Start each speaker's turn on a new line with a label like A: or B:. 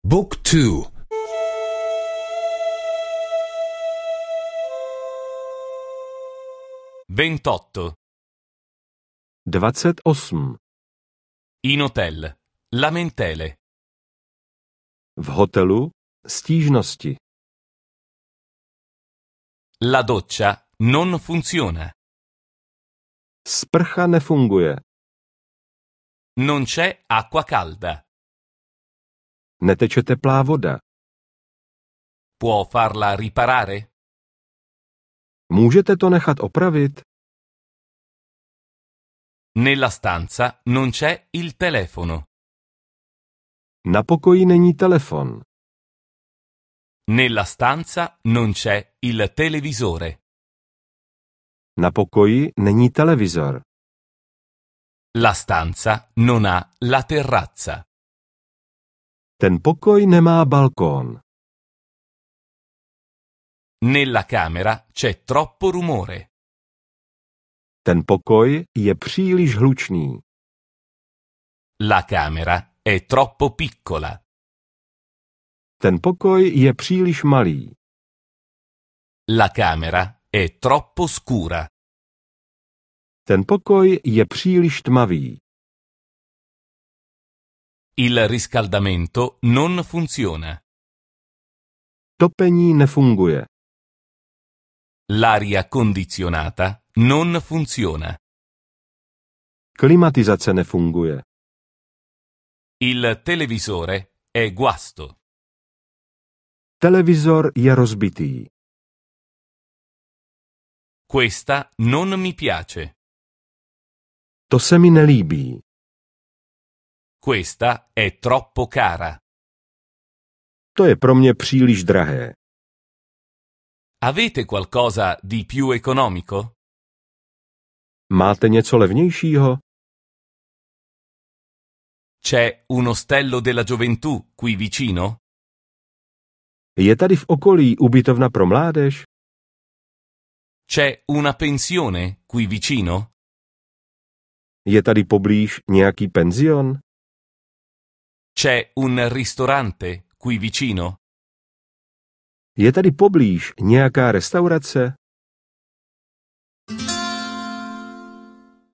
A: Book 2.
B: 28.
C: 28.
B: In hotel. Lamentele.
C: V hotelu stížnosti.
B: La doccia non funziona.
C: Sprcha nefunguje.
B: Non c'è acqua calda.
C: Neteče teplá voda.
B: Può farla riparare?
C: Můžete to nechat opravit?
B: Nella stanza non c'è il telefono.
C: Na pokoji není telefon.
B: Nella stanza non c'è il televisore.
C: Na pokoji není televizor.
B: La stanza non ha la terrazza.
C: Ten pokoj nemá balkón.
B: Nella camera c'è troppo rumore.
C: Ten pokoj je příliš hlučný.
B: La camera è troppo piccola.
C: Ten pokoj je příliš malý.
B: La camera è troppo scura.
C: Ten pokoj je příliš tmavý.
B: Il riscaldamento non funziona.
C: Topení nefunguje.
B: L'aria condizionata non funziona.
C: Klimatizace nefunguje.
B: Il televisore è guasto.
C: Televizor je rozbitý.
B: Questa non mi piace.
C: To se mi nelíbí.
B: Questa è troppo cara.
C: To je pro mě příliš drahé.
B: Avete qualcosa di più economico?
C: Máte něco levnějšího?
B: C'è un ostello della gioventù qui vicino?
C: Je tady v okolí ubytovna pro mládež?
B: C'è una pensione qui vicino?
C: Je tady poblíž nějaký penzion?
B: C'è un ristorante qui vicino?
C: Je tady poblíž nějaká restaurace?